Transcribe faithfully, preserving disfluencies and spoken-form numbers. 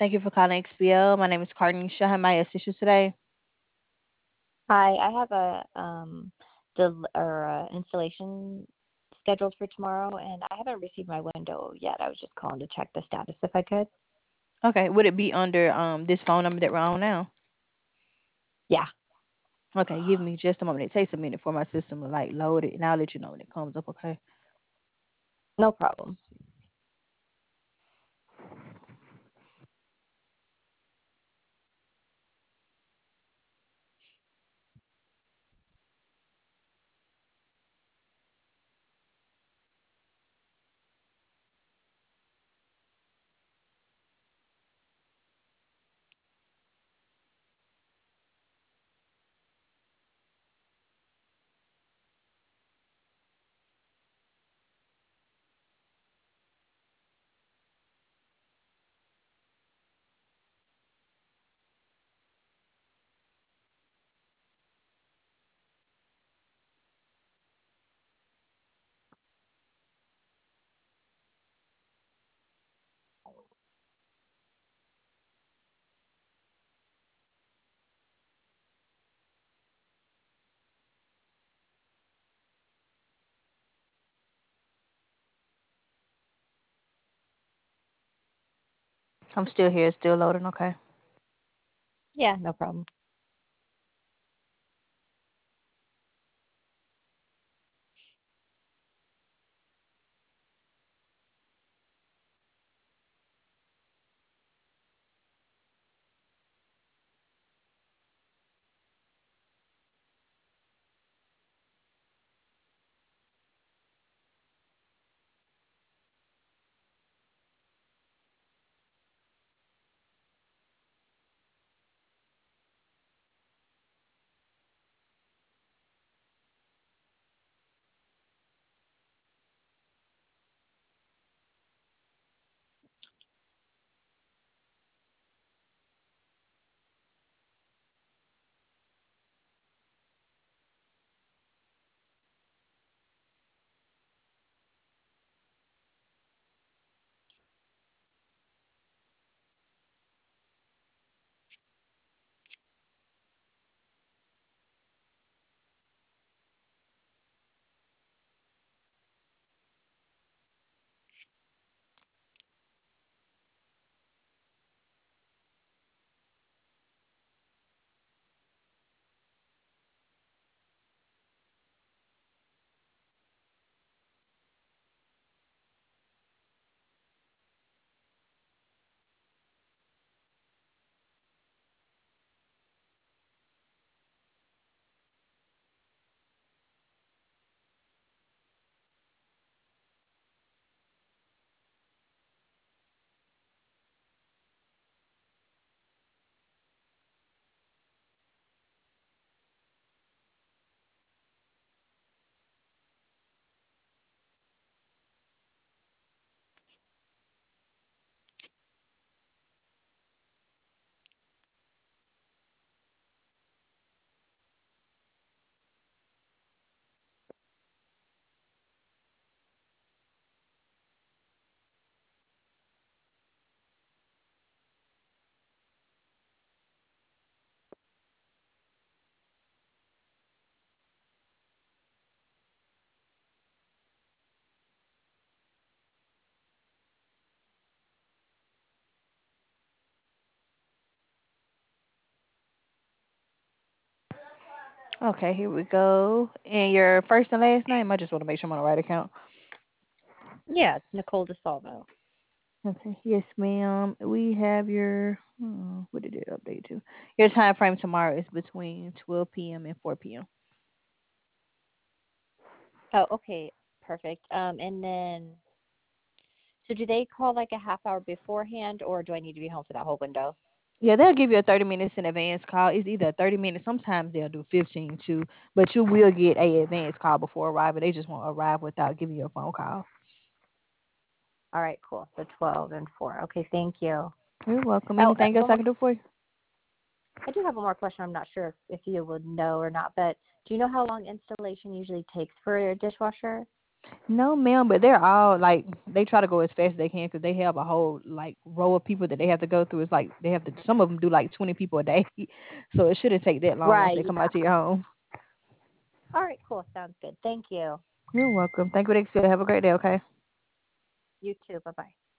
Thank you for calling X B L. My name is Cardenisha. How may I assist you today? Hi, I have a um del- or uh, installation scheduled for tomorrow, and I haven't received my window yet. I was just calling to check the status if I could. Okay. Would it be under um this phone number that we're on now? Yeah, Okay. Give me just a moment. It takes a minute for my system to like load it, and I'll let you know when it comes up. Okay. no problem. I'm still here. It's still loading. Okay. Yeah, no problem. Okay. Here we go. And your first and last name? I just want to make sure I'm on the right account. Yeah, it's Nicole DeSalvo. Okay. Yes, ma'am. We have your. Oh, what did it update to? Your time frame tomorrow is between twelve p m and four p m. Oh, okay, perfect. Um, and then, so do they call like a half hour beforehand, or do I need to be home for that whole window? Yeah, they'll give you a thirty minutes in advance call. It's either a thirty minutes. Sometimes they'll do fifteen too, but you will get a advance call before arrival. They just won't arrive without giving you a phone call. All right, cool. So twelve and four. Okay, thank you. You're welcome. Oh, uh, Anything else one I more. can do for you? I do have one more question. I'm not sure if, if you would know or not, but do you know how long installation usually takes for a dishwasher? No, ma'am, but they're all like they try to go as fast as they can because they have a whole like row of people that they have to go through. It's like they have to. Some of them do like twenty people a day, so it shouldn't take that long once Right. they come Yeah. out to your home. All right. Cool. Sounds good. Thank you. You're welcome. Thank you, Dexter. Have a great day. Okay. You too. Bye bye.